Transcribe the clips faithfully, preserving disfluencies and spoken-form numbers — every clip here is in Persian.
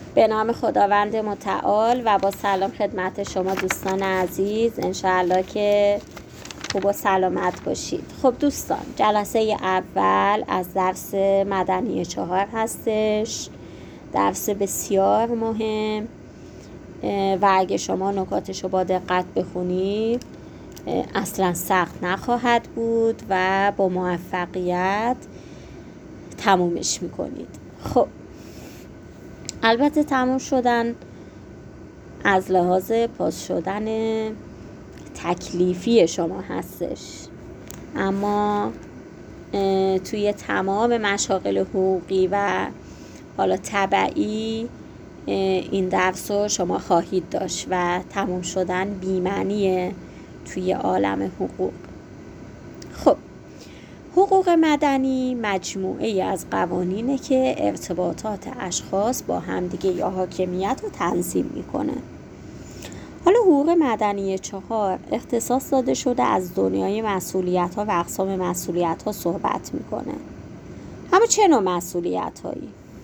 به نام خداوند متعال و با سلام خدمت شما دوستان عزیز، انشاءالله که خوب و سلامت باشید. خب دوستان، جلسه اول از درس مدنی چهار هستش، درس بسیار مهم و اگه شما نکاتش رو با دقت بخونید اصلا سخت نخواهد بود و با موفقیت تمومش میکنید. خب البته تموم شدن از لحاظ پاس شدن تکلیفی شما هستش، اما توی تمام مشاغل حقوقی و حالا تبعی این درس رو شما خواهید داشت و تموم شدن بی‌معنیه توی عالم حقوق. خب حقوق مدنی مجموعه از قوانینه که ارتباطات اشخاص با همدیگه یا حاکمیت رو تنظیم میکنه. حالا حقوق مدنی چهار اختصاص داده شده از دنیای مسئولیت ها و اقسام مسئولیت ها صحبت میکنه. اما چه نوع مسئولیت هایی؟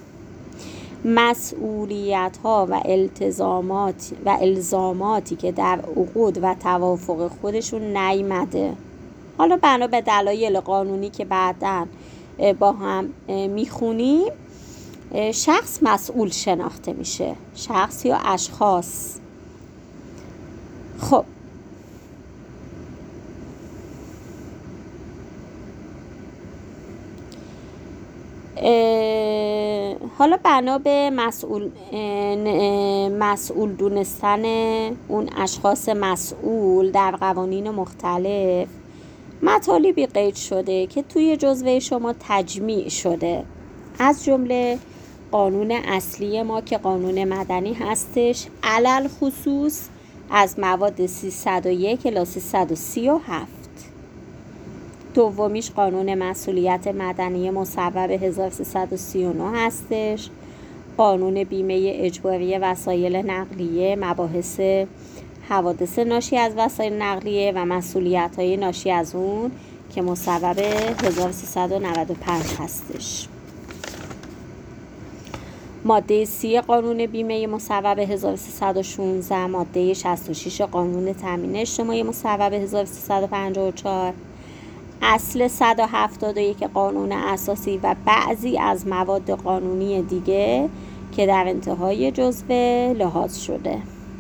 مسئولیت ها و التزامات و الزاماتی که در عقود و توافق خودشون نیامده، حالا بنا به دلایل قانونی که بعداً با هم میخونیم، شخص مسئول شناخته میشه، شخص یا اشخاص. خب حالا بنا به مسئول مسئول دونستن اون اشخاص مسئول در قوانین مختلف مطالبی قید شده که توی جزوه شما تجمیع شده، از جمله قانون اصلی ما که قانون مدنی هستش، علل خصوص از مواد سیصد و یک الی سیصد و سی و هفت. دومیش قانون مسئولیت مدنی مصوب هزار و سیصد و سی و نه هستش، قانون بیمه اجباری وسایل نقلیه، مباحث حوادث ناشی از وسایل نقلیه و مسئولیت‌های ناشی از اون که مصوب هزار و سیصد و نود و پنج هستش. ماده سی قانون بیمه مصوب هزار و سیصد و شانزده، ماده شصت و شش قانون تامین اجتماعی مصوب هزار و سیصد و پنجاه و چهار، اصل صد و هفتاد و یک قانون اساسی و بعضی از مواد قانونی دیگه که در انتهای جزوه لحاظ شده.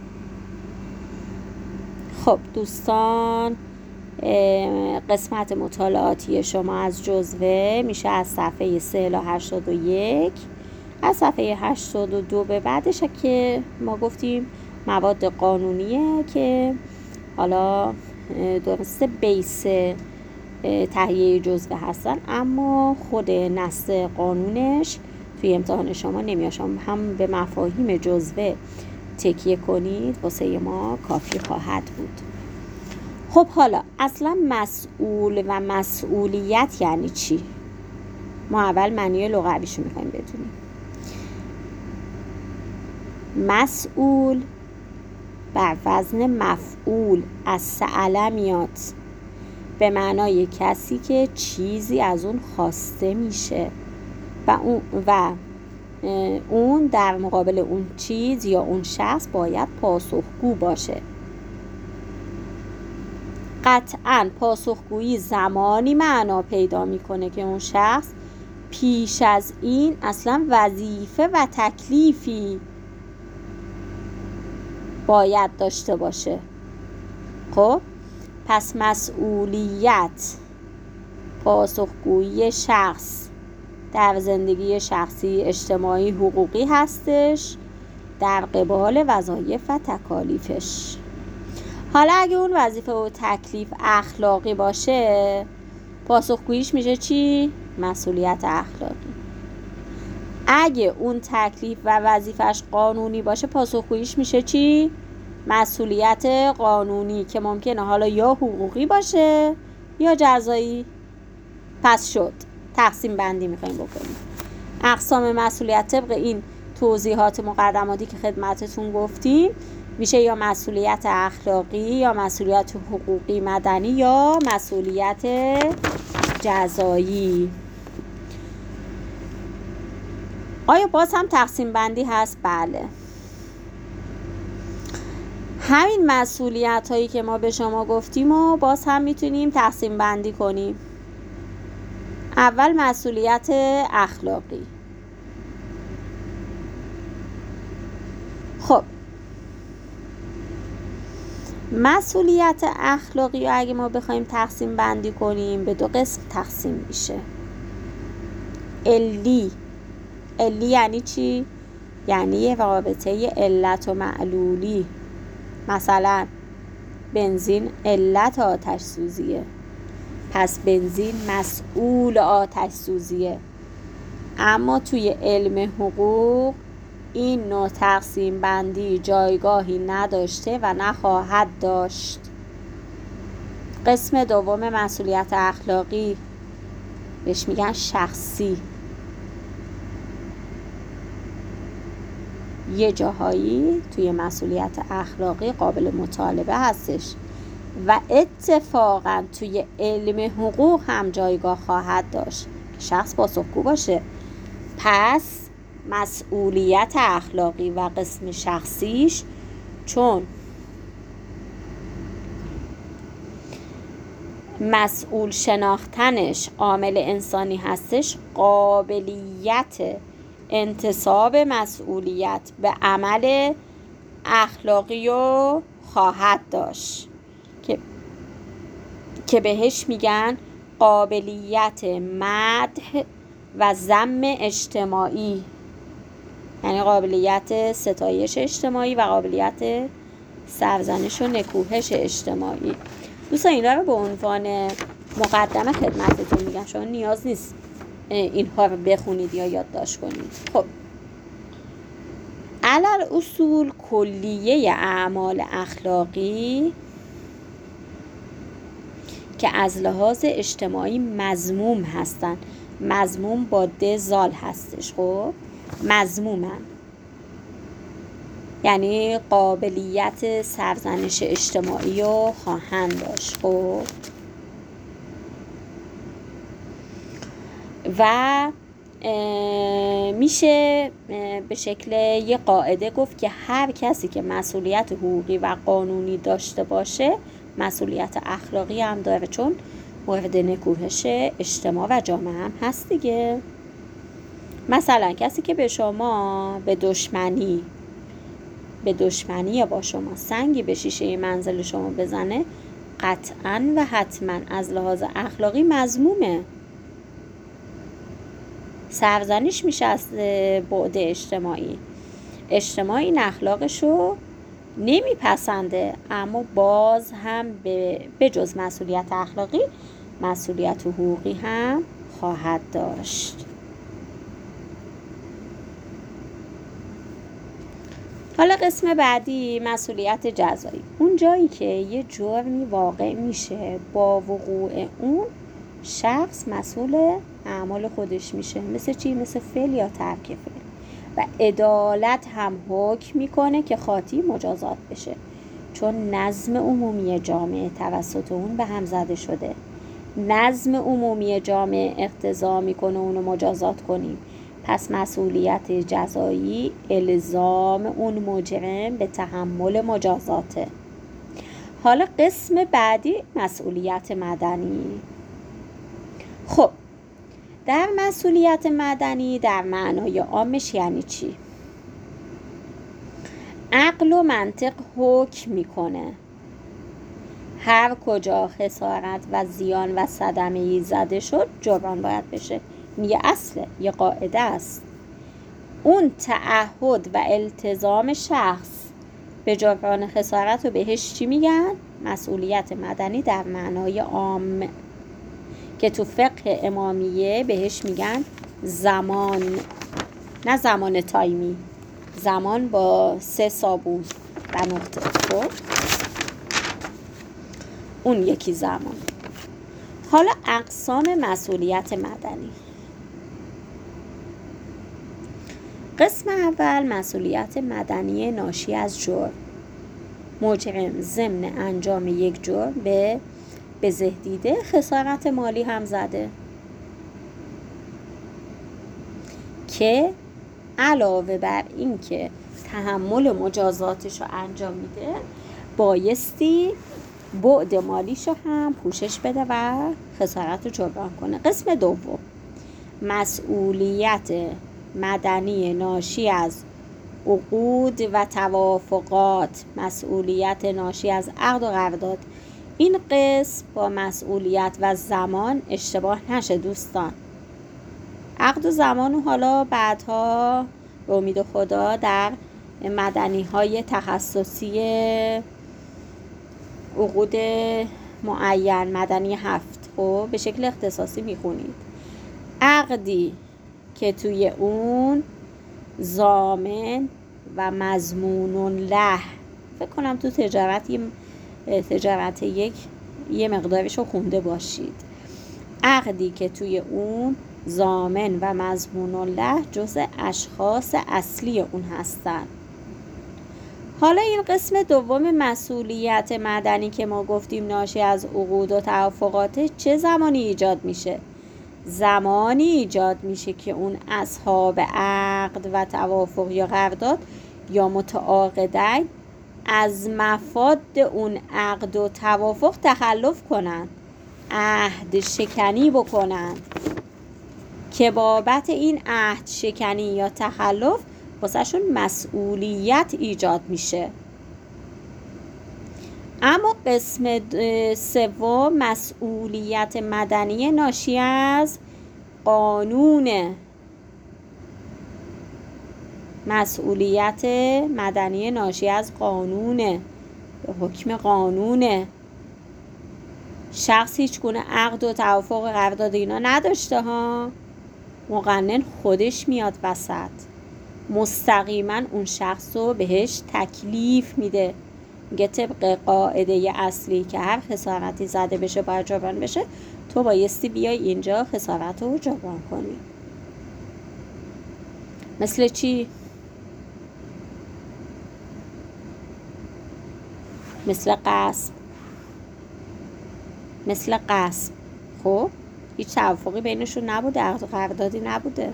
خب دوستان، قسمت مطالعاتی شما از جزوه میشه از صفحه سه الی هشتاد و یک، از صفحه هشتاد و دو به بعدش که ما گفتیم مواد قانونیه که حالا درسته بیس تهیه جزوه هستن، اما خود نص قانونش توی امتحان شما نمیاد. شما هم به مفاهیم جزوه تکیه کنید واسه ما کافی خواهد بود. خب حالا اصلا مسئول و مسئولیت یعنی چی؟ ما اول معنی لغویشو میخوایم بدونیم. مسئول بر وزن مفعول از سأل میاد، به معنای کسی که چیزی از اون خواسته میشه و اون و اون در مقابل اون چیز یا اون شخص باید پاسخگو باشه. قطعاً پاسخگویی زمانی معنا پیدا میکنه که اون شخص پیش از این اصلا وظیفه و تکلیفی باید داشته باشه. خب پس مسئولیت پاسخگویی شخص در زندگی شخصی، اجتماعی، حقوقی هستش در قبال وظایف و تکالیفش. حالا اگه اون وظیفه و تکلیف اخلاقی باشه، پاسخگوییش میشه چی؟ مسئولیت اخلاقی. اگه اون تکلیف و وظیفش قانونی باشه، پاسخگوییش میشه چی؟ مسئولیت قانونی که ممکنه حالا یا حقوقی باشه یا جزایی. پس شد تقسیم بندی میخوایم بکنیم. اقسام مسئولیت طبق این توضیحات مقدماتی که خدمتتون گفتیم میشه یا مسئولیت اخلاقی یا مسئولیت حقوقی مدنی یا مسئولیت جزایی. آیا باز هم تقسیم بندی هست؟ بله. همین مسئولیت هایی که ما به شما گفتیم و باز هم میتونیم تقسیم بندی کنیم. اول مسئولیت اخلاقی. خب مسئولیت اخلاقی رو اگه ما بخوایم تقسیم بندی کنیم به دو قسم تقسیم میشه. علی. علی یعنی چی؟ یعنی یه رابطه علت و معلولی. مثلا بنزین علت آتش سوزیه، پس بنزین مسئول آتش سوزیه. اما توی علم حقوق این نوع تقسیم بندی جایگاهی نداشته و نخواهد داشت. قسم دوم مسئولیت اخلاقی بهش میگن شخصی. یه جاهایی توی مسئولیت اخلاقی قابل مطالبه هستش و اتفاقا توی علم حقوق هم جایگاه خواهد داشت که شخص پاسخگو باشه. پس مسئولیت اخلاقی و قسم شخصیش چون مسئول شناختنش عامل انسانی هستش، قابلیت انتساب مسئولیت به عمل اخلاقی رو خواهد داشت که که بهش میگن قابلیت مدح و ذم اجتماعی، یعنی قابلیت ستایش اجتماعی و قابلیت سرزنش و نکوهش اجتماعی. دوستان اینا رو به عنوان مقدمه خدمتتون میگم، شما نیاز نیست اینها رو بخونید یا یادداشت کنید. خب علل اصول کلیه اعمال اخلاقی که از لحاظ اجتماعی مذموم هستن، مذموم با د زال هستش، خب مذمومن، یعنی قابلیت سرزنش اجتماعی رو خواهند داشت. خب و میشه به شکل یه قاعده گفت که هر کسی که مسئولیت حقوقی و قانونی داشته باشه مسئولیت اخلاقی هم داره، چون مورد نکوهش اجتماع و جامعه هم هست دیگه. مثلا کسی که به شما به دشمنی به دشمنی یا با شما سنگی به شیشه منزل شما بزنه، قطعاً و حتماً از لحاظ اخلاقی مذمومه، سرزنش میشه از بعد اجتماعی. اجتماع این اخلاقشو نمیپسنده، اما باز هم به جز مسئولیت اخلاقی مسئولیت حقوقی هم خواهد داشت. حالا قسم بعدی مسئولیت جزایی. اون جایی که یه جرمی واقع میشه با وقوع اون شخص مسئول اعمال خودش میشه، مثل چی؟ مثل فعل یا ترک فعل. و عدالت هم حکم میکنه که خاطی مجازات بشه، چون نظم عمومی جامعه توسط اون به هم زده شده. نظم عمومی جامعه اقتضا میکنه اونو مجازات کنیم، پس مسئولیت جزایی الزام اون مجرم به تحمل مجازاته. حالا قسم بعدی مسئولیت مدنی. خب در مسئولیت مدنی در معنای عامش یعنی چی؟ عقل و منطق حکم میکنه هر کجا خسارت و زیان و صدمه‌ای زده شد جبران باید بشه. یه اصله، یه قاعده است. اون تعهد و التزام شخص به جبران خسارت رو بهش چی میگن؟ مسئولیت مدنی در معنای عام که تو فقه امامیه بهش میگن زمان، نه زمان تایمی، زمان با سه صابون و نقطه. خب اون یکی زمان. حالا اقسام مسئولیت مدنی. قسم اول مسئولیت مدنی ناشی از جرم. مجرم ضمن انجام یک جرم به بزه دیده خسارت مالی هم زده که علاوه بر این که تحمل مجازاتش رو انجام میده، بایستی بعد مالیش رو هم پوشش بده و خسارت رو جبران کنه. قسم دوم، مسئولیت مدنی ناشی از عقود و توافقات، مسئولیت ناشی از عقد و قرارداد. این قسم با مسئولیت و زمان اشتباه نشه دوستان. عقد و زمان و حالا بعدها به امید خدا در مدنی های تخصصی عقود معین مدنی هفت خب به شکل اختصاصی میخونید. عقدی که توی اون ضامن و مضمون له، فکر کنم تو تجارت یه تجارت یک یه مقدارش رو خونده باشید. عقدی که توی اون ضامن و مضمون له جزء اشخاص اصلی اون هستن. حالا این قسم دوم مسئولیت مدنی که ما گفتیم ناشی از عقود و توافقات چه زمانی ایجاد میشه؟ زمانی ایجاد میشه که اون اصحاب عقد و توافق یا قرارداد یا متعاقدین از مفاد اون عقد و توافق تخلف کنند، عهد شکنی بکنند که بابت این عهد شکنی یا تخلف واسه شون مسئولیت ایجاد میشه. اما قسم سوم مسئولیت مدنی ناشی از قانونه. مسئولیت مدنی ناشی از قانونه، به حکم قانونه. شخص هیچ گونه عقد و توافق و قرارداد اینا نداشته ها، مقنن خودش میاد وسط، مستقیما اون شخص رو بهش تکلیف میده، میگه طبق قاعده اصلی که هر خسارتی زده بشه باید جبران بشه، تو بایستی بیای اینجا خسارت رو جبران کنی. مثل چی؟ مثل غصب. مثل غصب خب هیچ توافقی بینشون نبوده، عقد و قراردادی نبوده.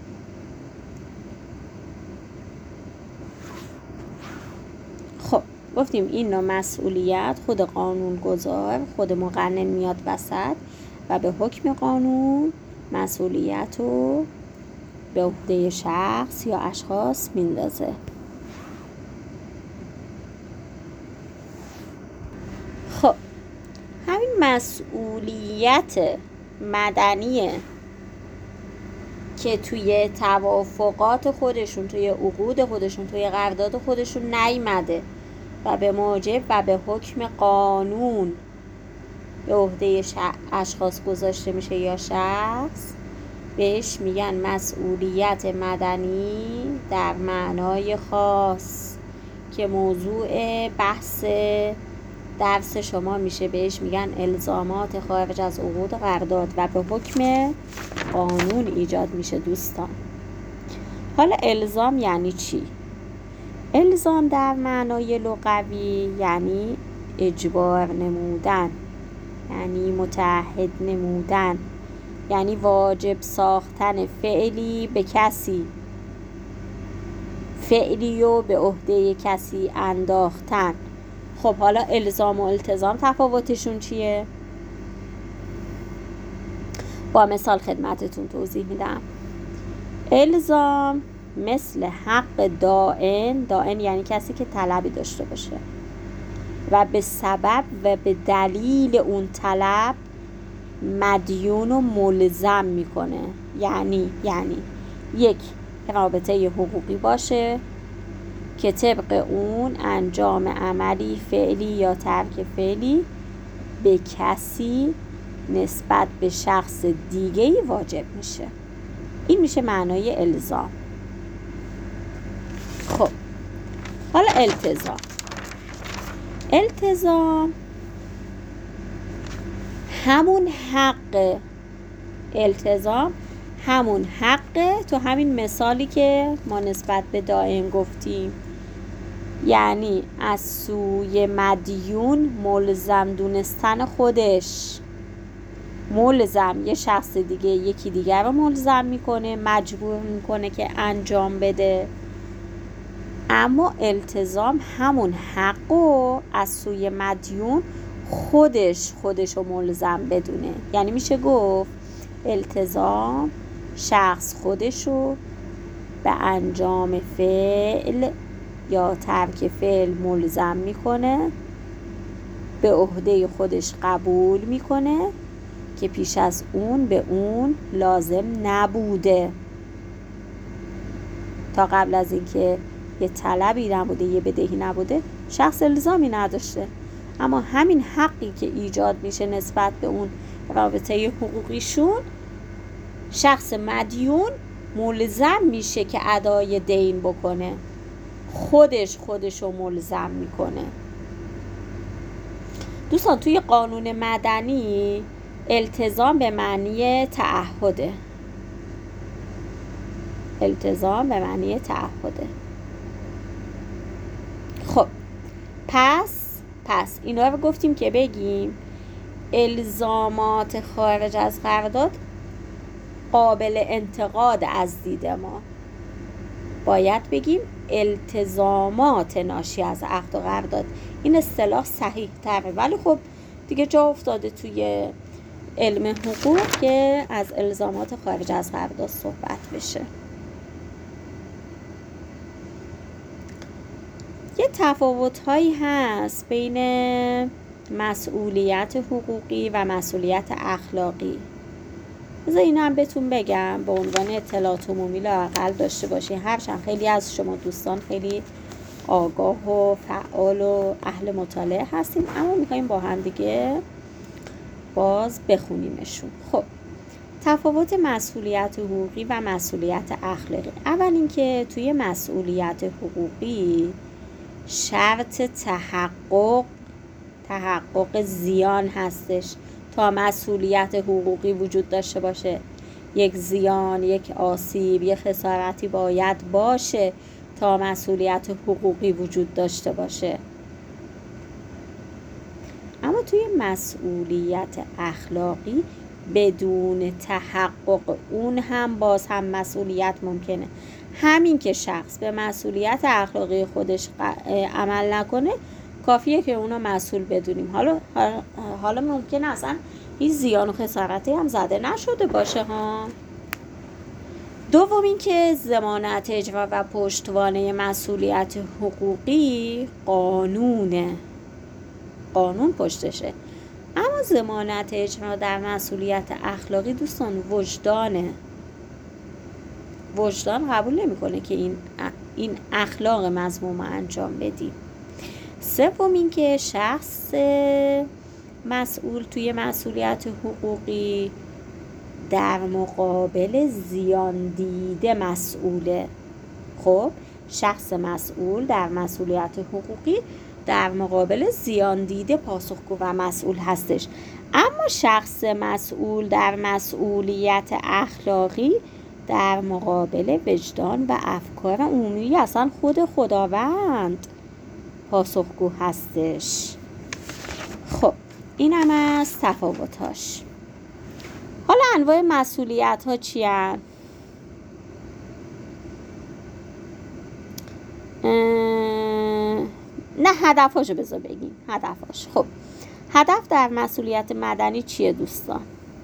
خب گفتیم این نوع مسئولیت خود قانون گذار، خود مقنن میاد وسط و به حکم قانون مسئولیت رو به عهده شخص یا اشخاص میندازه. خب همین مسئولیت مدنیه که توی توافقات خودشون، توی عقود خودشون، توی قرارداد خودشون نیامده و به موجب و به حکم قانون به عهده اشخاص گذاشته میشه یا شخص، بهش میگن مسئولیت مدنی در معنای خاص که موضوع بحث درس شما میشه. بهش میگن الزامات خارج از عقود قرارداد و به حکم قانون ایجاد میشه دوستان. حالا الزام یعنی چی؟ الزام در معنای لغوی یعنی اجبار نمودن، یعنی متعهد نمودن، یعنی واجب ساختن فعلی به کسی، فعلی رو به عهده کسی انداختن. خب حالا الزام و التزام تفاوتشون چیه؟ با مثال خدمتتون توضیح میدم. الزام مثل حق دائن، دائن یعنی کسی که طلبی داشته باشه و به سبب و به دلیل اون طلب مدیون و ملزم میکنه. یعنی یعنی یک رابطه حقوقی باشه که طبق اون انجام عملی فعلی یا ترک فعلی به کسی نسبت به شخص دیگه‌ای واجب میشه. این میشه معنای الزام. خب حالا التزام. التزام همون حق، التزام همون حقه تو همین مثالی که ما نسبت به دائم گفتیم، یعنی از سوی مدیون ملزم دونستن خودش. ملزم یه شخص دیگه یکی دیگر رو ملزم میکنه، مجبور میکنه که انجام بده. اما التزام همون حق رو از سوی مدیون خودش خودش رو ملزم بدونه. یعنی میشه گفت التزام شخص خودش رو به انجام فعل یا ترک فعل ملزم میکنه، به عهده خودش قبول میکنه که پیش از اون به اون لازم نبوده. تا قبل از اینکه یه طلبی نبوده، یه بدهی نبوده، شخص الزامی نداشته. اما همین حقی که ایجاد میشه نسبت به اون رابطه حقوقیشون، شخص مدیون ملزم میشه که ادای دین بکنه، خودش خودشو ملزم میکنه. دوستان توی قانون مدنی التزام به معنی تعهده. التزام به معنی تعهده. خب پس پس اینا رو گفتیم که بگیم الزامات خارج از قرارداد قابل انتقاد از دید ما. باید بگیم التزامات ناشی از عقد و قرارداد. این اصطلاح صحیح تره، ولی خب دیگه جا افتاده توی علم حقوق که از الزامات خارج از قرارداد صحبت بشه. یه تفاوت‌هایی هست بین مسئولیت حقوقی و مسئولیت اخلاقی. بذار اینا هم بهتون بگم به عنوان اطلاعات عمومی لااقل داشته باشین. هرچند خیلی از شما دوستان خیلی آگاه و فعال و اهل مطالعه هستیم، اما میخواییم با هم دیگه باز بخونیمشون. خب تفاوت مسئولیت حقوقی و مسئولیت اخلاقی. اول اینکه توی مسئولیت حقوقی شرط تحقق تحقق زیان هستش تا مسئولیت حقوقی وجود داشته باشه. یک زیان، یک آسیب، یک خسارتی باید باشه تا مسئولیت حقوقی وجود داشته باشه. اما توی مسئولیت اخلاقی بدون تحقق اون هم باز هم مسئولیت ممکنه. همین که شخص به مسئولیت اخلاقی خودش عمل نکنه کافیه که اونو مسئول بدونیم. حالا حالا ممکنه اصلا این زیان و خسارتی هم زده نشده باشه ها. دوم این که ضمانت اجرا و پشتوانه مسئولیت حقوقی قانونه، قانون پشتشه. اما ضمانت اجرا در مسئولیت اخلاقی دوستان وجدانه. وجدان قبول نمیکنه که این این اخلاق مذموم انجام بدیم. سوم این که شخص مسئول توی مسئولیت حقوقی در مقابل زیان دیده مسئوله. خب شخص مسئول در مسئولیت حقوقی در مقابل زیان دیده پاسخگو و مسئول هستش. اما شخص مسئول در مسئولیت اخلاقی در مقابل وجدان و افکار عمومی اصلا خود خداوند پاسخگو هستش. خب این هم از تفاوتاش. حالا انواع مسئولیت ها چی هست؟ نه هدفاشو بذار بگیم. هدفاش خب هدف در مسئولیت مدنی چیه دوستان؟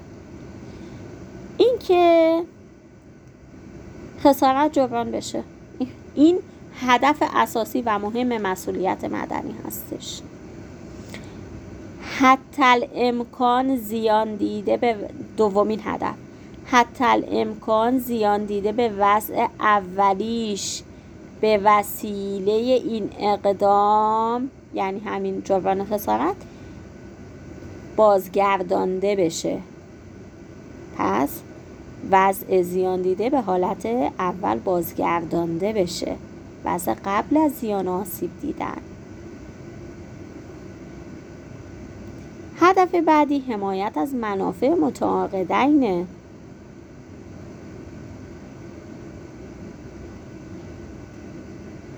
این که خسارت جبران بشه. این هدف اساسی و مهم مسئولیت مدنی هستش. حتی الامکان زیان دیده به دومین هدف حتی الامکان زیان دیده به وضع اولیش به وسیله این اقدام، یعنی همین جبران خسارت، بازگردانده بشه. پس وضع زیان دیده به حالت اول بازگردانده بشه، وضع قبل از زیان آسیب دیدن. هدف بعدی حمایت از منافع متعاقدینه.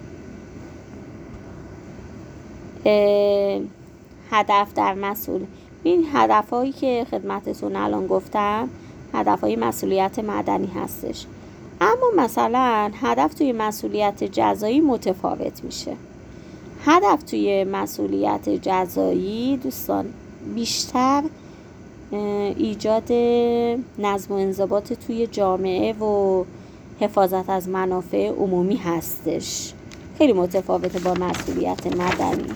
هدف در مسئول این هدفهایی که خدمتتون الان گفتم هدفهای مسئولیت مدنی هستش. اما مثلا هدف توی مسئولیت جزایی متفاوت میشه. هدف توی مسئولیت جزایی دوستان بیشتر ایجاد نظم و انضباط توی جامعه و حفاظت از منافع عمومی هستش. خیلی متفاوته با مسئولیت مدنی.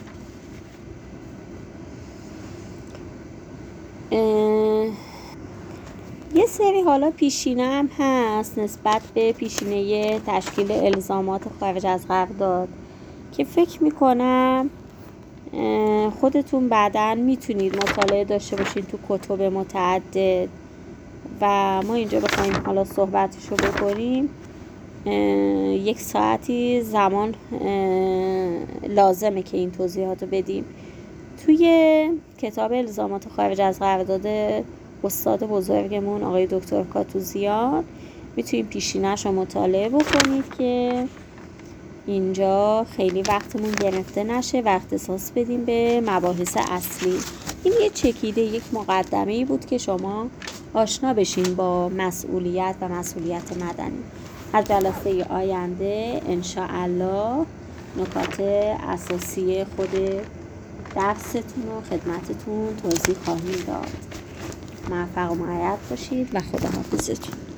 یه سری حالا پیشینه هم هست نسبت به پیشینه تشکیل الزامات خارج از قرارداد که فکر میکنم خودتون بعداً میتونید مطالعه داشته باشید تو کتب متعدد و ما اینجا بخوایم حالا صحبتشو بکنیم یک ساعتی زمان لازمه که این توضیحاتو بدیم. توی کتاب الزامات خارج از قرارداد استاد بزرگمون آقای دکتر کاتوزیان میتونید پیشینه‌اش رو مطالعه بکنید که اینجا خیلی وقتمون گرفته نشه و اختصاص بدیم به مباحث اصلی. این یه چکیده یک مقدمه‌ای بود که شما آشنا بشین با مسئولیت و مسئولیت مدنی. از جلسه آینده انشاءالله نکات اساسی خود درستون رو خدمتتون توضیح خواهیم داد. موفق و معید باشید و خداحافظتون.